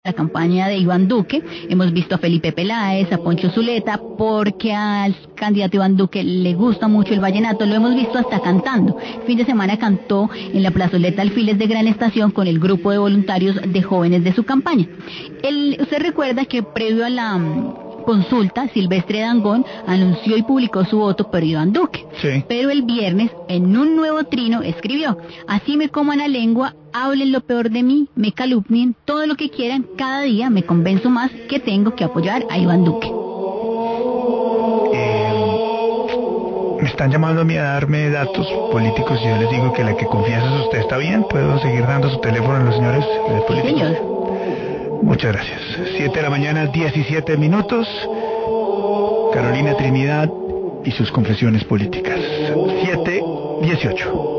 la campaña de Iván Duque. Hemos visto a Felipe Peláez, a Poncho Zuleta, porque al candidato Iván Duque le gusta mucho el vallenato. Lo hemos visto hasta cantando. El fin de semana cantó en la plazoleta Alfiles de Gran Estación con el grupo de voluntarios de jóvenes de su campaña. Usted recuerda que previo a la consulta, Silvestre Dangond anunció y publicó su voto por Iván Duque. Sí. Pero el viernes, en un nuevo trino, escribió: así me coman la lengua, hablen lo peor de mí, me calumnien, todo lo que quieran, cada día me convenzo más que tengo que apoyar a Iván Duque. Me están llamando a mí a darme datos políticos y yo les digo que la que confianza es usted. ¿Está bien? ¿Puedo seguir dando su teléfono a los señores políticos? Señor. Muchas gracias. 7 de la mañana, 17 minutos. Carolina Trinidad y sus confesiones políticas. 7:18.